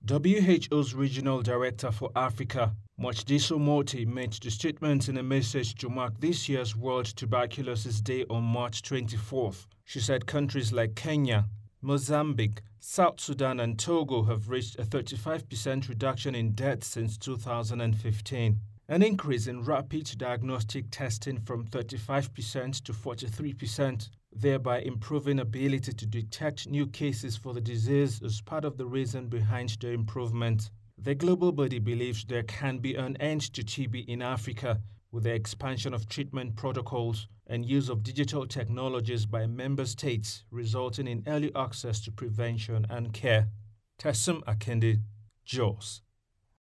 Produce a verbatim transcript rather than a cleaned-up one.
W H O's Regional Director for Africa, Motshidiso Moeti, made the statement in a message to mark this year's World Tuberculosis Day on March twenty-fourth. She said countries like Kenya, Mozambique, South Sudan and Togo have reached a thirty-five percent reduction in deaths since two thousand fifteen. An increase in rapid diagnostic testing from thirty-five percent to forty-three percent, thereby improving ability to detect new cases for the disease is part of the reason behind the improvement. The global body believes there can be an end to T B in Africa with the expansion of treatment protocols and use of digital technologies by member states, resulting in early access to prevention and care. Tassim Akinde, Jos.